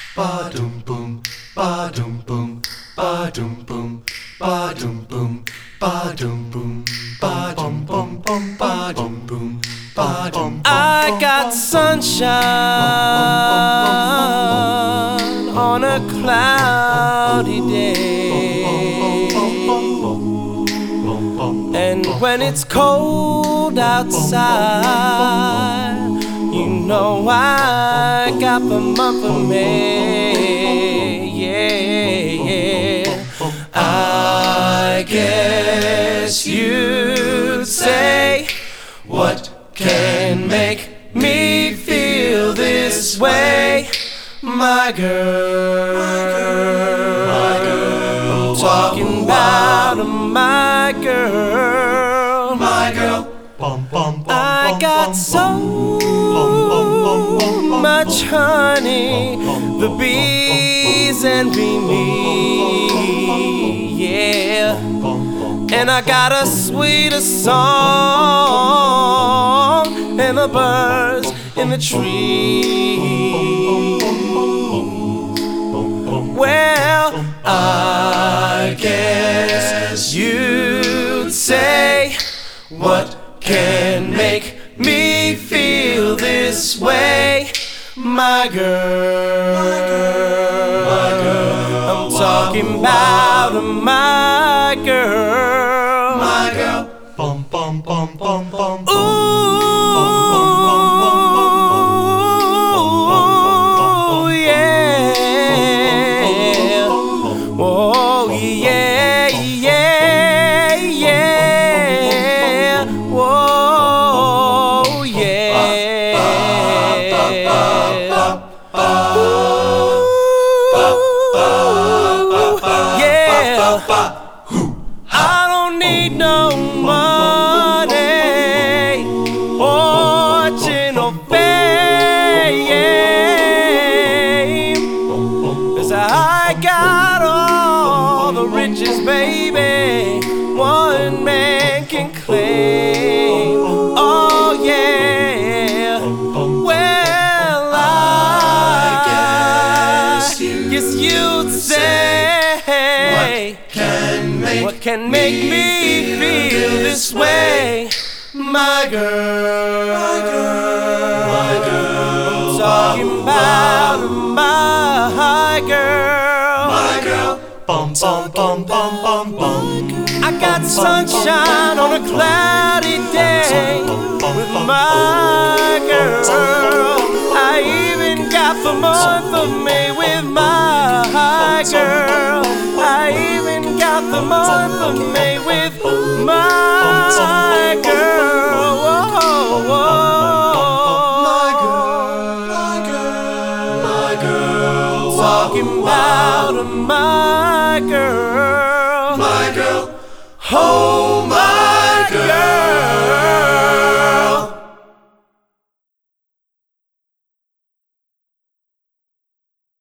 ba dum boom, ba dum boom, ba dum boom, ba dum boom, ba dum boom, ba dum boom, ba dum boom, ba dum. I got sunshine on a cloudy day, and when it's cold outside, you know I got the month of May. Yeah. I guess you'd say, what can make me feel this way, my girl? I'm talking about my girl. I got so much honey, the bees envy me, yeah. And I got a sweeter song than the birds in the trees. Well, I guess you'd say, what can make me feel this way, my girl? I'm talking about my girl. Ooh, yeah. Oh, yeah, yeah, yeah. Whoa, yeah. I don't need no money, fortune or fame, 'cause I got all the riches, baby, one man can claim. Oh yeah. Well, I guess you'd say, what can make me feel this way, my girl? I'm talking about my girl. I got sunshine on a cloudy day with my girl. I even got the month of May with my girl. I even got the month of May with my girl. Whoa, whoa. My girl. Talking about my girl. Home.